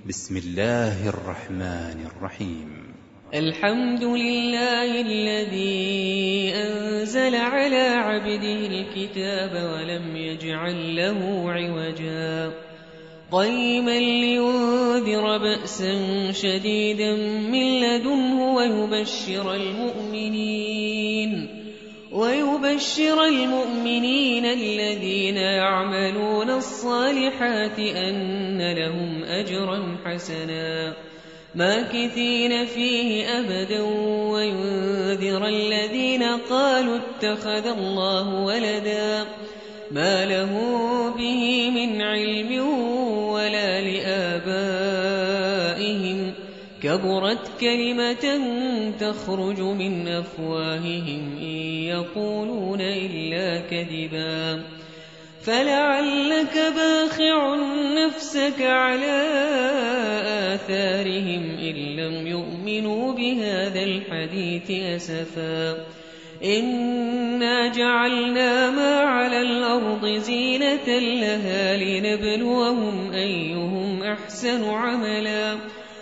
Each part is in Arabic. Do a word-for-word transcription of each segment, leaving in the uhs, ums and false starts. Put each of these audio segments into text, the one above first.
بسم الله الرحمن الرحيم. الحمد لله الذي أنزل على عبده الكتاب ولم يجعل له عوجا قيما لينذر بأسا شديدا من لدنه ويبشر المؤمنين ويبشر المؤمنين الذين يعملون الصالحات أن لهم أجرا حسنا ماكثين فيه أبدا وينذر الذين قالوا اتخذ الله ولدا ما له به من علم ولا لآبائهم كبرت كلمة تخرج من أفواههم إن يقولون إلا كذبا فلعلك باخع نفسك على آثارهم إن لم يؤمنوا بهذا الحديث أسفا إنا جعلنا ما على الأرض زينة لها لنبلوهم أيهم أحسن عملا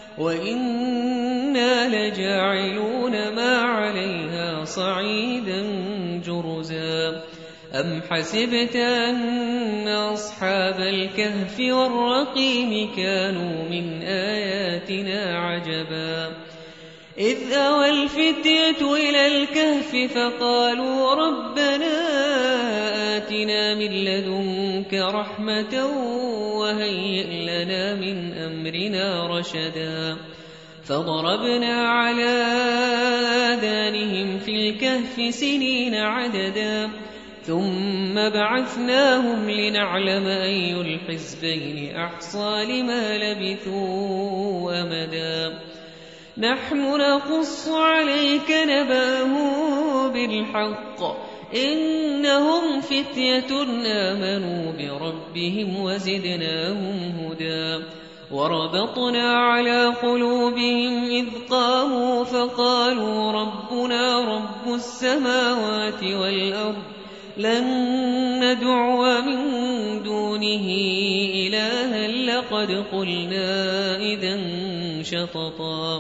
وإنا لجاعلون ما عليها صعيدا جرزا أم حسبت أن أصحاب الكهف والرقيم كانوا من آياتنا عجبا إذ أوى الفتية إلى الكهف فقالوا ربنا آتنا من لدنك رحمة وهيئ لنا من أمرنا رشدا فضربنا على آذانهم في الكهف سنين عددا ثم بعثناهم لنعلم أي الحزبين أحصى لما لبثوا أمدا نحن نقص عليك نبأهم بالحق إنهم فتية آمنوا بربهم وزدناهم هدى وربطنا على قلوبهم إذ قاموا فقالوا ربنا رب السماوات والأرض لن ندعو من دونه إلها لقد قلنا إذا شططا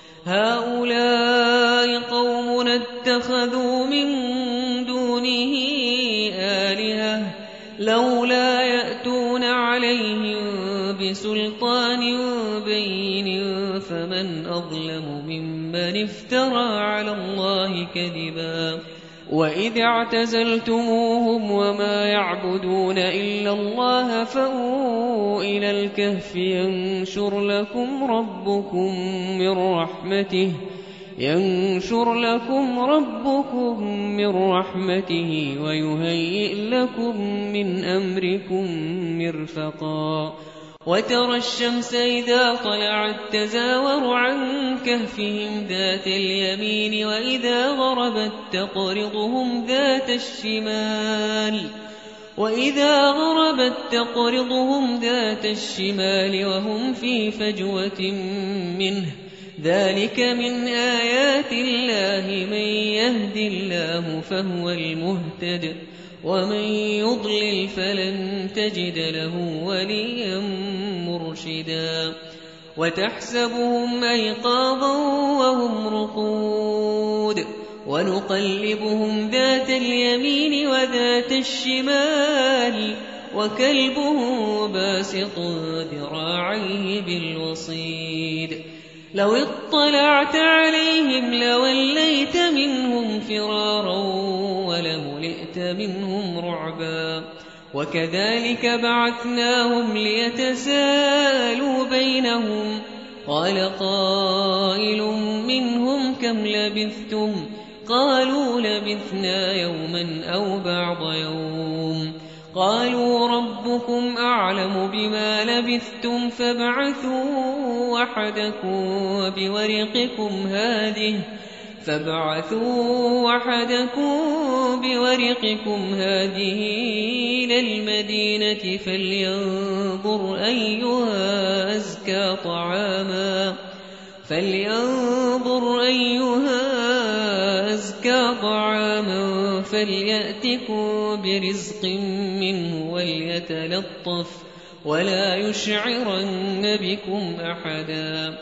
هؤلاء قوم اتخذوا من دونه آلهة لولا يأتون عليهم بسلطان بين فمن أظلم ممن افترى على الله كذبا وإذ اعتزلتموهم وما يعبدون إلا الله فأووا إلى الكهف ينشر لكم ربكم من رحمته ينشر لكم ربكم من رحمته ويهيئ لكم من أمركم مرفقا وترى الشمس إذا طلعت تزاور عن كهفهم ذات اليمين وإذا غربت تقرضهم ذات الشمال وإذا غربت تقرضهم ذات الشمال وهم في فجوة منه ذلك من آيات الله من يهد الله فهو المهتد ومن يضلل فلن تجد له وليا مرشدا وتحسبهم أيقاظا وهم رقود ونقلبهم ذات اليمين وذات الشمال وكلبهم باسط ذراعيه بالوصيد لو اطلعت عليهم لوليت منهم فرارا ولملئت منهم رعبا وكذلك بعثناهم ليتساءلوا بينهم قال قائل منهم كم لبثتم قالوا لبثنا يوما أو بعض يوم قالوا ربكم أعلم بما لبثتم فابعثوا وحدكم بورقكم هذه فابعثوا وحدكم بورقكم هذه إلى المدينة فلينظر أيها أزكى طعاما فلينظر أيها أزكى طعاما فليأتكم برزق منه وليتلطف ولا يشعرن بكم أحدا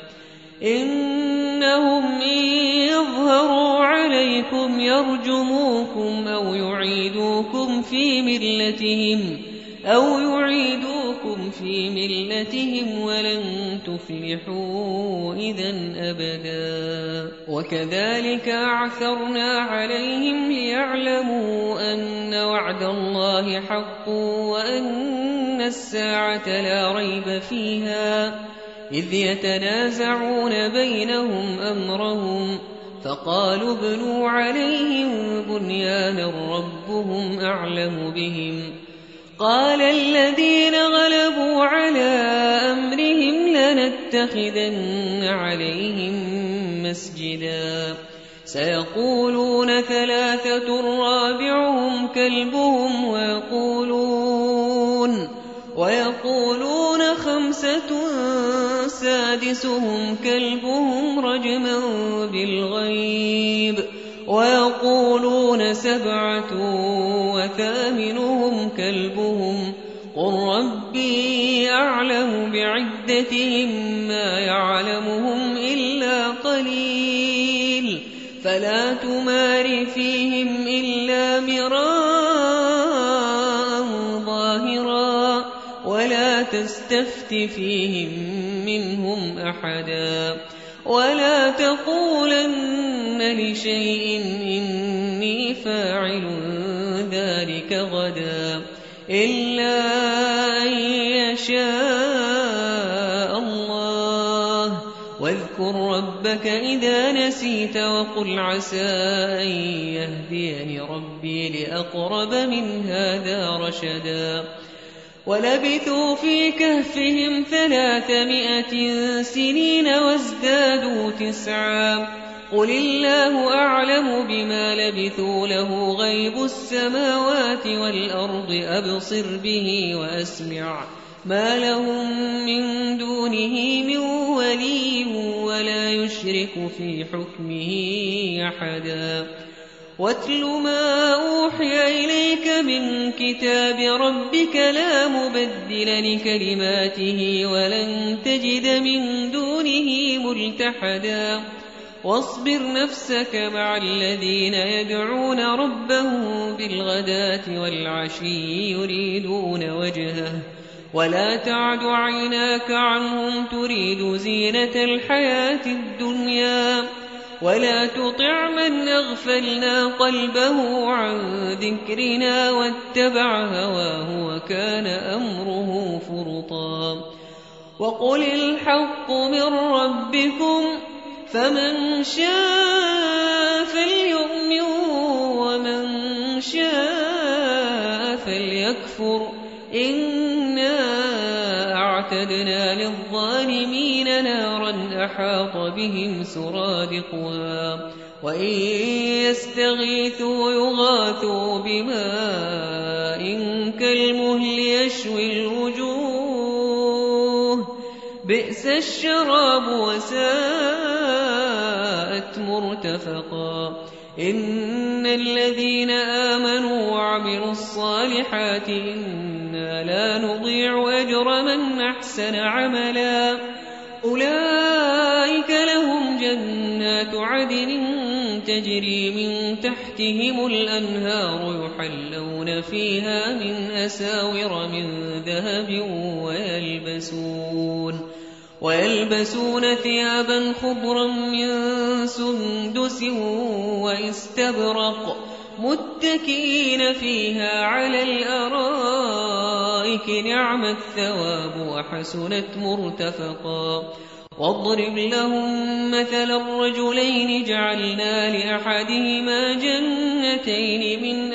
إنهم إن يظهروا عليكم يرجموكم أو يعيدوكم في ملتهم أو يعيدوكم في ملتهم ولن تفلحوا إذا أبدا وكذلك أعثرنا عليهم ليعلموا أن وعد الله حق وأن الساعة لا ريب فيها إذ يتنازعون بينهم أمرهم فقالوا ابنوا عليهم بنيانا ربهم أعلم بهم قال الذين غلبوا على أمرهم لنتخذن عليهم مسجدا سيقولون ثلاثة رابعهم كلبهم ويقولون ويقولون خمسة سادسهم كلبهم رجما بالغيب ويقولون سبعة وثامنهم كلبهم قل ربي أعلم بعدتهم ما يعلمهم إلا قليل فلا تمار فيهم إلا مراء ظاهرا ولا تستفت فيهم منهم أحدا ولا تقولن لشيء إني فاعل ذلك غدا إلا أن يشاء الله واذكر ربك إذا نسيت وقل عسى أن يهديني ربي لأقرب من هذا رشدا ولبثوا في كهفهم ثلاثمائة سنين وازدادوا تسعا قل الله أعلم بما لبثوا له غيب السماوات والأرض أبصر به وأسمع ما لهم من دونه من ولي ولا يشرك في حكمه أحدا واتل ما أوحي إليك من كتاب ربك لا مبدل لكلماته ولن تجد من دونه ملتحدا واصبر نفسك مع الذين يدعون ربهم بالغداة والعشي يريدون وجهه ولا تعد عيناك عنهم تريد زينة الحياة الدنيا ولا تطع من أغفلنا قلبه عن ذكرنا واتبع هواه وكان أمره فرطا وقل الحق من ربكم فمن شاء فليؤمن ومن شاء فليكفر إنا أعتدنا للظالمين نارا أحاط بهم سرادقها وإن يستغيثوا يغاثوا بماء كالمهل يشوي الوجوه بئس الشراب وساءت مرتفقا إن الذين آمنوا وعملوا الصالحات إنا لا نضيع أجر من أحسن عملا أولئك لهم جنات عدن تجري من تحتهم الأنهار يحلون فيها من أساور من ذهب ويلبسون ويلبسون ثيابا خضرا من سندس واستبرق متكئين فيها على الأرائك نعم الثواب وحسنت مرتفقا واضرب لهم مثل الرجلين جعلنا لأحدهما جنتين من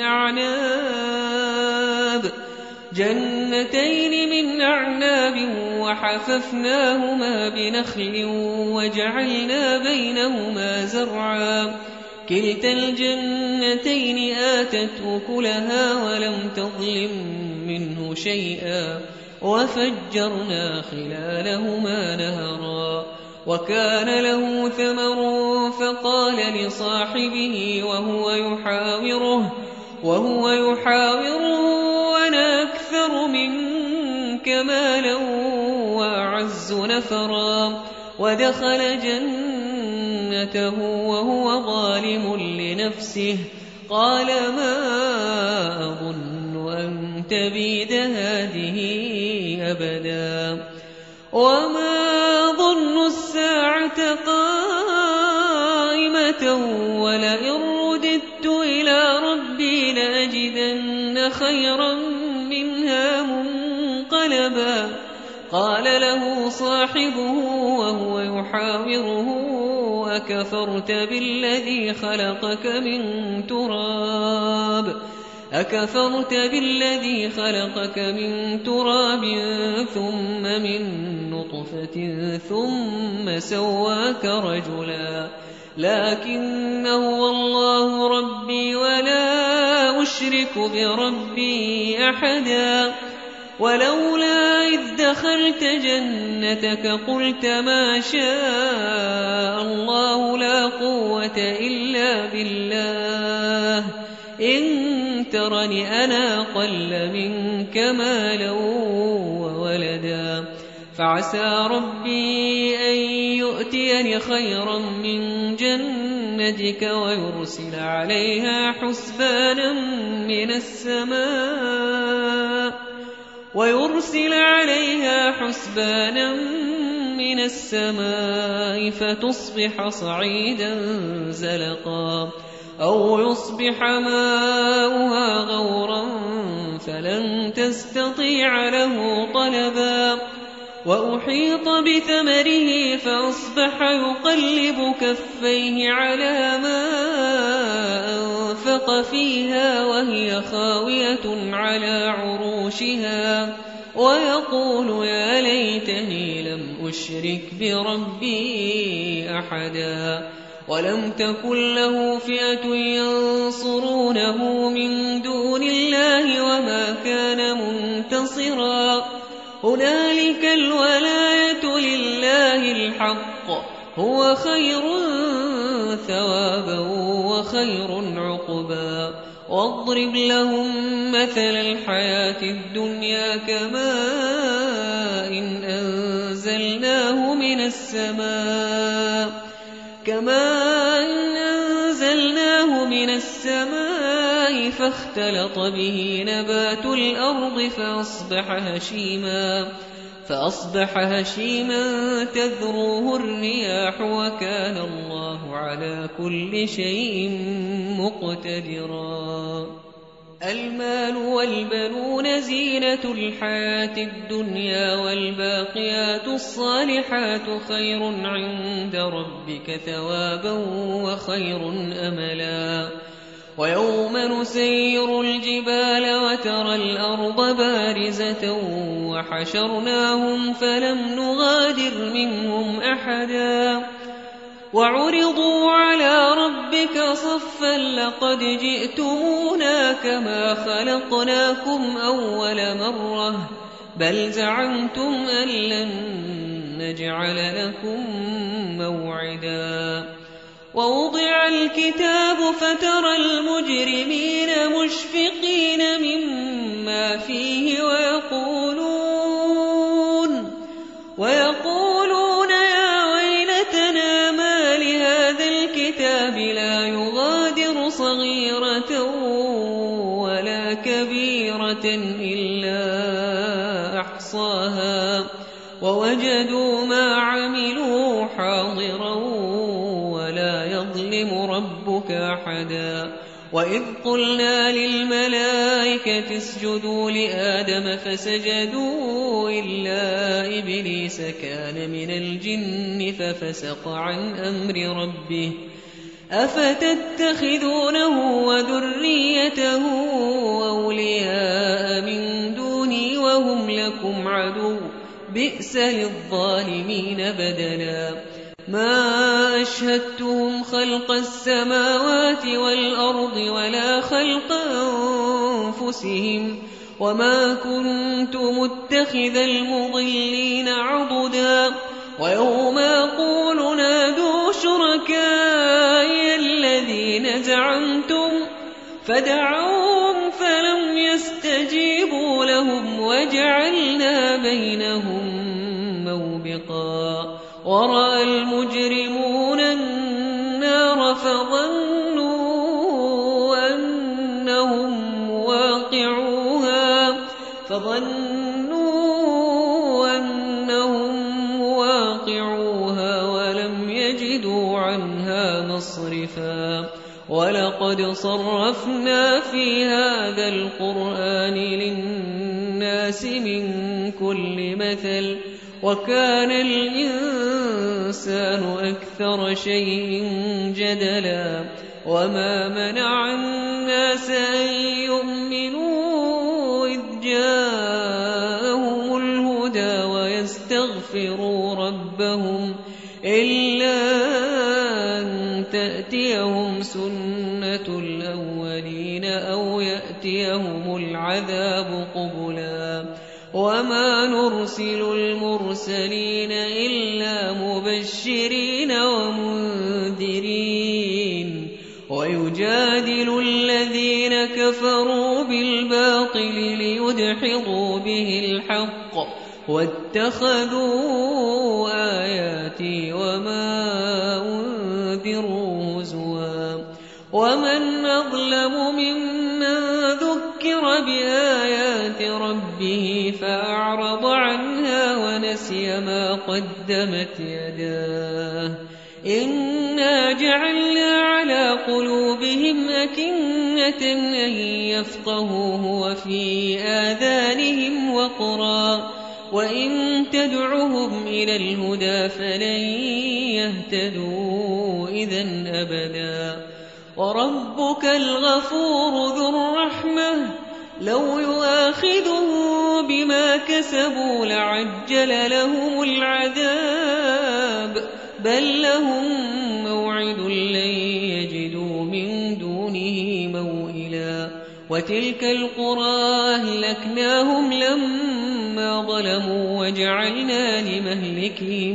أعناب جنتين من أعناب وحففناهما بنخل وجعلنا بينهما زرعا كلتا الجنتين آتت أكلها ولم تظلم منه شيئا وفجرنا خلالهما نهرا وكان له ثمر فقال لصاحبه وهو يحاوره وهو يحاوره أنا أكثر منك مالا نفرا ودخل جنته وهو ظالم لنفسه قال ما أظن أن تبيد هذه أبدا وما ظن الساعة قائمة ولئن رددت إلى ربي لأجدن خيرا منها منقلبا قال له صاحبه وهو يحاوره أكفرت بالذي خلقك من تراب أكفرت بالذي خلقك من تراب ثم من نطفة ثم سواك رجلا لكن هو الله ربي ولا أشرك بربي أحدا ولولا إذ دخلت جنتك قلت ما شاء الله لا قوة إلا بالله إن ترني أنا أقل منك مالا وولدا فعسى ربي أن يؤتيني خيرا من جنتك ويرسل عليها حسبانا من السماء ويرسل عليها حسبانا من السماء فتصبح صعيدا زلقا أو يصبح ماؤها غورا فلن تستطيع له طلبا وأحيط بثمره فأصبح يقلب كفيه على ما أنفق فيها وهي خاوية على عروشها ويقول يا ليتني لم أشرك بربي أحدا ولم تكن له فئة ينصرونه من دون الله وما كان منتصرا هنالك الولاية لله الحق هو خير ثوابا وخير عقبا واضرب لهم مثل الحياة الدنيا كماء إن أنزلناه من السماء كما إن أنزلناه من السماء فاختلط به نبات الأرض فأصبح هشيما فأصبح هشيما تذروه الرياح وكان الله على كل شيء مقتدرا المال والبنون زينة الحياة الدنيا والباقيات الصالحات خير عند ربك ثوابا وخير أملا ويوم نسير الجبال وترى الأرض بارزة وحشرناهم فلم نغادر منهم أحدا وعرضوا على ربك صفا لقد جئتمونا كما خلقناكم أول مرة بل زعمتم أن لن نجعل لكم موعدا ووضع الكتاب فترى المجرمين مشفقين مما فيه ويقولون ويقولون يا ويلتنا ما لهذا الكتاب لا يغادر صغيرة ولا كبيرة إلا أحصاها ووجدوا ما عملوا حاضرا ولا يظلم ربك أحدا وإذ قلنا للملائكة اسجدوا لآدم فسجدوا إلا إبليس كان من الجن ففسق عن أمر ربه أفتتخذونه وذريته أولياء من دوني وهم لكم عدو بئس للظالمين بدلا ما أشهدتهم خلق السماوات والأرض ولا خلق أنفسهم وما كنت متخذ المضلين عضدا ويوم يقول نادوا شركائي الذين زعمتم فدعوهم فلم يستجيبوا لهم وجعلنا بينهم موبقا ورأى المجرمون النار فظنوا أنهم واقعوها فظنوا أنهم واقعوها ولم يجدوا عنها مصرفا ولقد صرفنا في هذا القرآن للناس من كل مثل وكان الإنسان أكثر شيء جدلا وما منع الناس أن يؤمنوا إذ جاءهم الهدى ويستغفروا ربهم إلا أن تأتيهم سنة الأولين أو يأتيهم العذاب قبلا وما نرسل المرسلين إلا مبشرين ومنذرين ويجادل الذين كفروا بالباطل ليدحضوا به الحق واتخذوا آياتي وما أنذروا هزوا ومن أظلم ممن ذكر بآيات ربه فأعرض عنها ونسي ما قدمت يداه إنا جعلنا على قلوبهم أكنة أن يفقهوه وفي آذانهم وقرا وإن تدعهم إلى الهدى فلن يهتدوا إذن أبدا وربك الغفور ذو الرحمة لو يؤاخذه بما كسبوا لعجل لهم العذاب بل لهم موعد لن يجدوا من دونه موئلا وتلك القرى أهلكناهم لما ظلموا وجعلنا لمهلكهم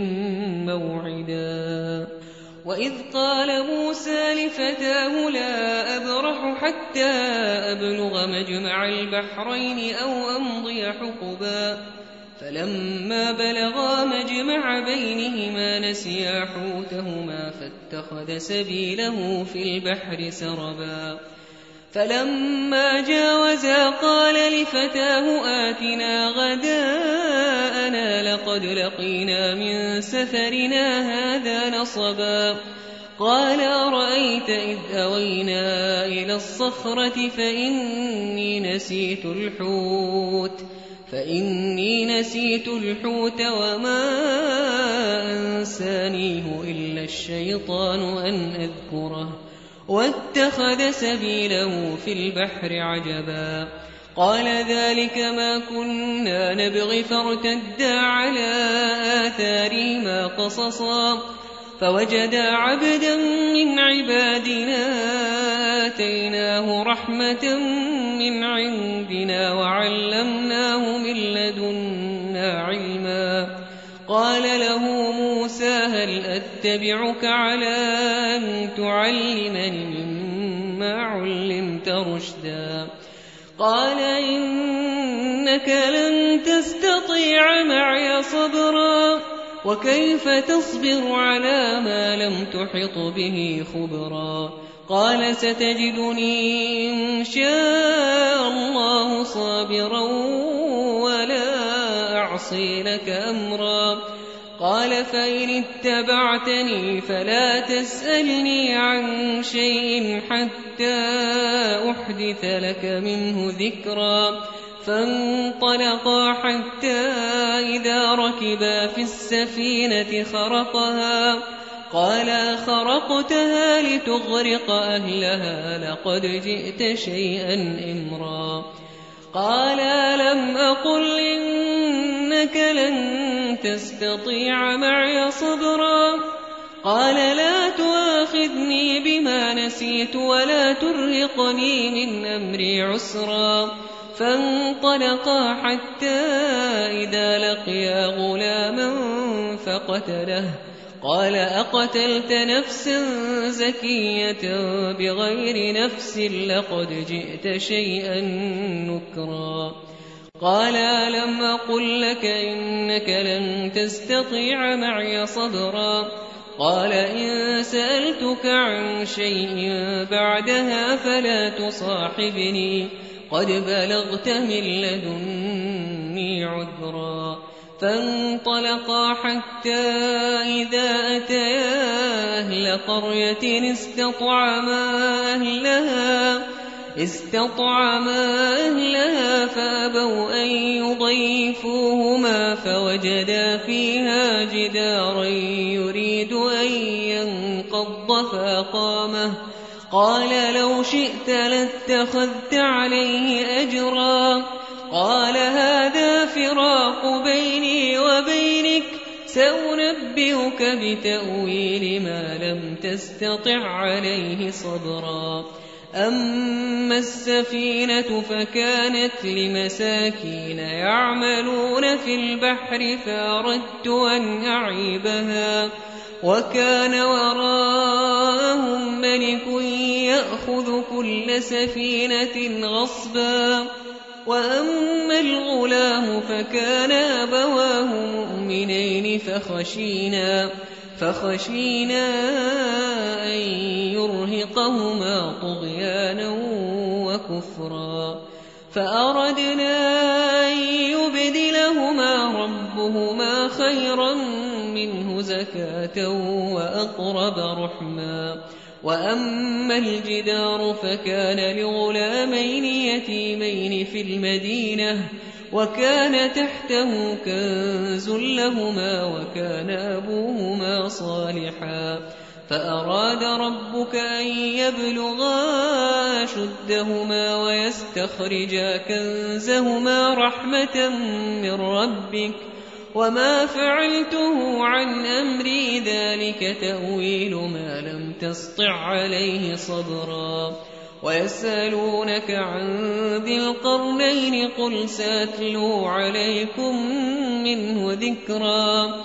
موعدا وإذ قال موسى لفتاه لا أبرح حتى أبلغ مجمع البحرين أو أمضي حقبا فلما بلغا مجمع بينهما نسيا حوتهما فاتخذ سبيله في البحر سربا فلما جاوزا قال لفتاه آتنا غداءنا لقد لقينا من سفرنا هذا نصبا قال أرأيت إذ أوينا إلى الصخرة فإني نسيت الحوت فإني نسيت الحوت وما أنسانيه إلا الشيطان أن أذكره واتخذ سبيله في البحر عجبا قال ذلك ما كنا نبغي فارتدا على آثارهما قصصا فوجدا عبدا من عبادنا آتيناه رحمة من عندنا وعلمناه من لدنا علما قال له موسى هل أتبعك على أن تعلمني مما علمت رشدا قال إنك لن تستطيع معي صبرا وكيف تصبر على ما لم تحط به خبرا قال ستجدني إن شاء الله صابرا ولا أعصي لك أمرا قال فإن اتبعتني فلا تسألني عن شيء حتى أحدث لك منه ذكرا فانطلقا حتى إذا ركبا في السفينة خرقها قال خرقتها لتغرق أهلها لقد جئت شيئا إمرا قال لم أقل إنك لن تستطيع معي صبرا قال لا تؤاخذني بما نسيت ولا ترهقني من أمري عسرا فانطلقا حتى إذا لقيا غلاما فقتله قال أقتلت نفسا زكية بغير نفس لقد جئت شيئا نكرا قال ألم أقل لك إنك لن تستطيع معي صبرا قال إن سألتك عن شيء بعدها فلا تصاحبني قد بلغت من لدني عذرا فانطلقا حتى إذا أتيا أهل قرية استطعما أهلها استطعما أهلها فأبوا أن يضيفوهما فوجدا فيها جدارا يريد أن ينقض فأقامه قال لو شئت لاتخذت عليه أجرا قال هذا فراق بيني وبينك سأنبئك بتأويل ما لم تستطع عليه صبرا أما السفينة فكانت لمساكين يعملون في البحر فأردت أن أعيبها وكان وراءهم ملك يأخذ كل سفينة غصبا وأما الغلام فكان أبواه مؤمنين فخشينا فخشينا أن يرهقهما طغيانا وكفرا فأردنا أن يبدلهما ربهما خيرا منه زكاة وأقرب رحما وأما الجدار فكان لغلامين يتيمين في المدينة وكان تحته كنز لهما وكان أبوهما صالحا فأراد ربك أن يبلغا أشدهما ويستخرجا كنزهما رحمة من ربك وما فعلته عن أمري ذلك تأويل ما لم تسطع عليه صبرا ويسألونك عن ذي القرنين قل سأتلو عليكم منه ذكرا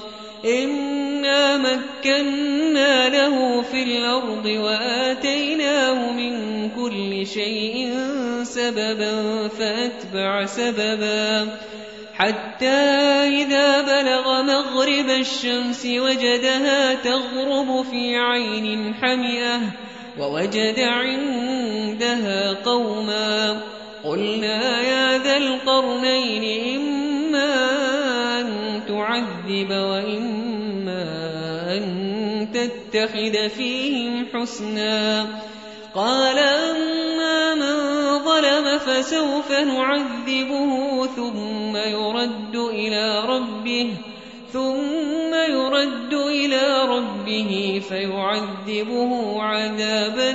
إنا مكنا له في الأرض وآتيناه من كل شيء سببا فأتبع سببا حتى إذا بلغ مغرب الشمس وجدها تغرب في عين حمئة ووجد عندها قوما قلنا يا ذا القرنين إما أن تعذب وإما أن تتخذ فيهم حسنا قال أما من ظلم فسوف نعذبه ثم يرد إلى ربه ثم يرد إلى ربه فيعذبه عذابا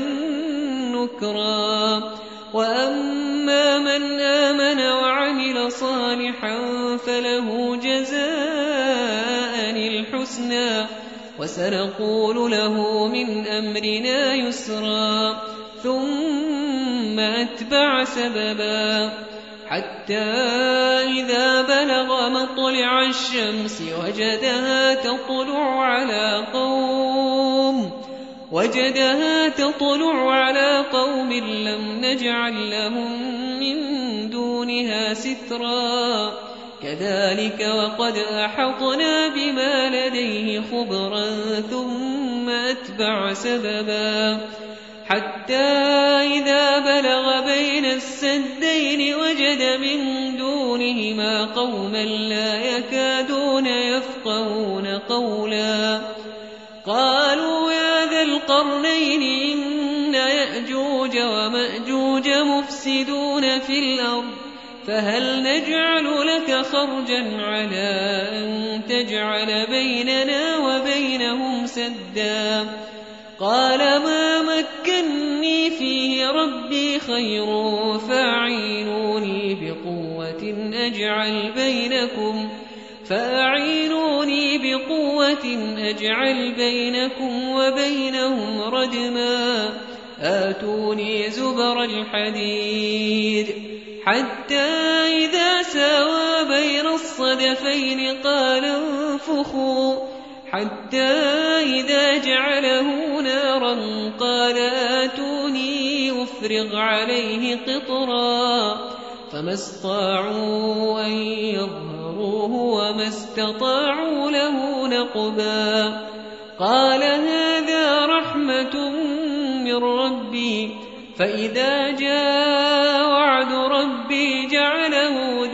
نكرا وأما من آمن وعمل صالحا فله جزاء الحسنى وسنقول له من أمرنا يسرا ثم أتبع سببا حتى إذا بلغ مطلع الشمس وجدها تطلع على قوم وجدها تطلع على قوم لم نجعل لهم من دونها سترا كذلك وقد أحطنا بما لديه خبرا ثم أتبع سببا حتى إذا بلغ بين السدين وجد من دونهما قوما لا يكادون يفقهون قولا قالوا يا ذا القرنين إن يأجوج ومأجوج مفسدون في الأرض فهل نجعل لك خرجا على أن تجعل بيننا وبينهم سدا قال ما مكني فيه ربي خير فأعينوني بقوة أجعل بينكم فأعينوني بقوة أجعل بينكم وبينهم ردما آتوني زبر الحديد حتى إذا ساوى بين الصدفين قال انفخوا حتى إذا جعله نارا قال آتوني أفرغ عليه قطرا فما استطاعوا أن يظهروه وما استطاعوا له نقبا قال هذا رحمة من ربي فإذا جاء وعد ربي جعله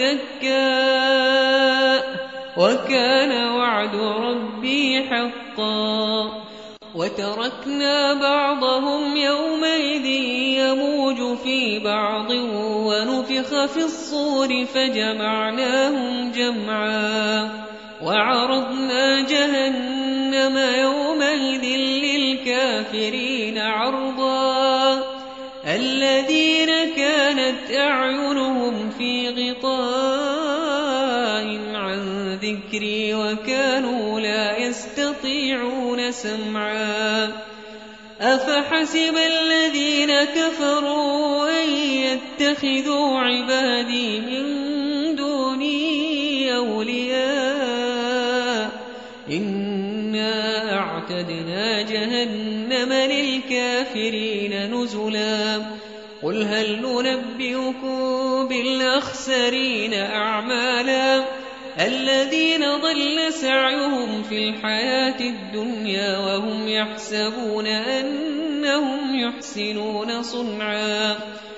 دكاء وكان وعد ربي حقا وتركنا بعضهم يومئذ يموج في بعض ونفخ في الصور فجمعناهم جمعا وعرضنا جهنم يومئذ للكافرين عرضا الذين كانت أعينهم في غطاء عن ذكري وكانوا لا يستطيعون سمعا أفحسب الذين كفروا أن يتخذوا عبادي من دوني أولياء إنا أعتدنا جهنم للكافرين نزلا قل هل ننبئكم بالأخسرين أعمالا الذين ضل سعيهم في الحياة الدنيا وهم يحسبون أنهم يحسنون صنعا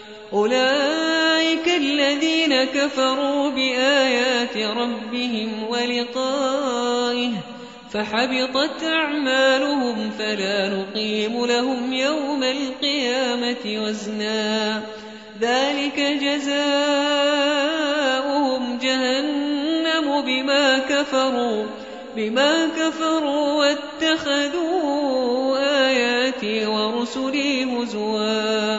أولئك الذين كفروا بآيات ربهم ولقائه فحبطت أعمالهم فلا نقيم لهم يوم القيامة وزنا ذلك جزاؤهم جهنم بما كفروا بما كفروا واتخذوا آياتي ورسلي هزوا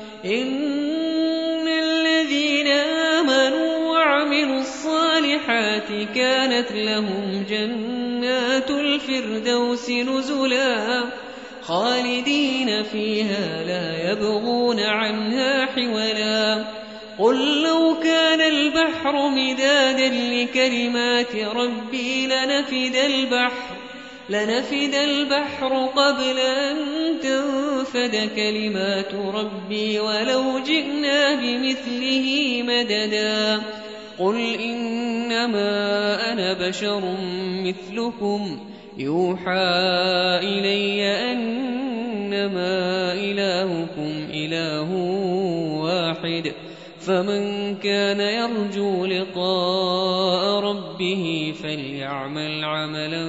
إن الذين آمنوا وعملوا الصالحات كانت لهم جنات الفردوس نزلا خالدين فيها لا يبغون عنها حولا قل لو كان البحر مدادا لكلمات ربي لنفد البحر لنفد البحر قبل أن تنفد كلمات ربي ولو جئنا بمثله مددا قل إنما أنا بشر مثلكم يوحى إلي أنما إلهكم إله واحد فمن كان يرجو لقاء ربه فليعمل عملا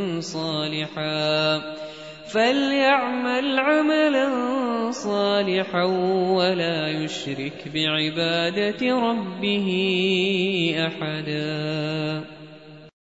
صالحا فليعمل عملا صالحا ولا يشرك بعبادة ربه أحدا.